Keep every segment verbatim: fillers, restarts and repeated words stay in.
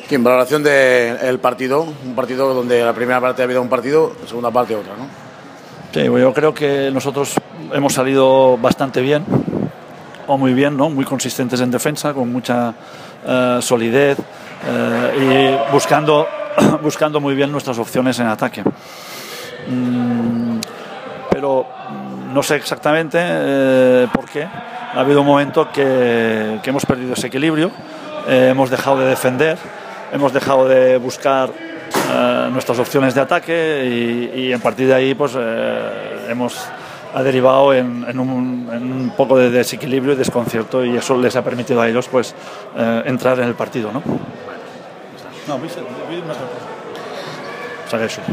En valoración del partido, un partido donde la primera parte ha habido un partido, la segunda parte otra, ¿no? Sí, yo creo que nosotros hemos salido bastante bien, o muy bien, ¿no? Muy consistentes en defensa, con mucha uh, solidez uh, y buscando, buscando muy bien nuestras opciones en ataque. Mm, pero no sé exactamente eh, por qué. Ha habido un momento que, que hemos perdido ese equilibrio, eh, hemos dejado de defender, hemos dejado de buscar uh, nuestras opciones de ataque y, y a partir de ahí pues eh, hemos ha derivado en, en, un, en un poco de desequilibrio y desconcierto, y eso les ha permitido a ellos pues eh, entrar en el partido, ¿no? No, o sea, eso.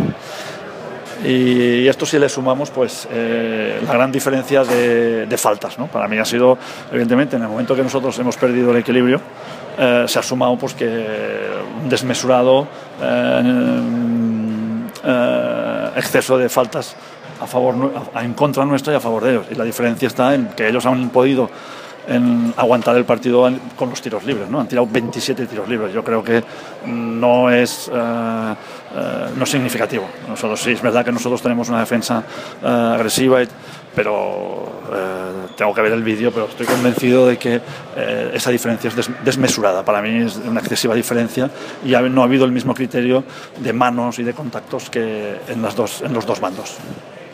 Y esto si le sumamos pues eh, la gran diferencia de, de faltas, ¿no? Para mí ha sido, evidentemente, en el momento que nosotros hemos perdido el equilibrio, eh, se ha sumado pues que un desmesurado eh, eh, exceso de faltas a favor, a, en contra nuestra y a favor de ellos, y la diferencia está en que ellos han podido en aguantar el partido con los tiros libres, ¿no? Han tirado veintisiete tiros libres. Yo creo que no es uh, uh, no es significativo. Nosotros sí, es verdad que nosotros tenemos una defensa uh, agresiva, y, pero uh, tengo que ver el vídeo, pero estoy convencido de que uh, esa diferencia es des desmesurada. Para mí es una excesiva diferencia, y no ha habido el mismo criterio de manos y de contactos que en, las dos, en los dos bandos.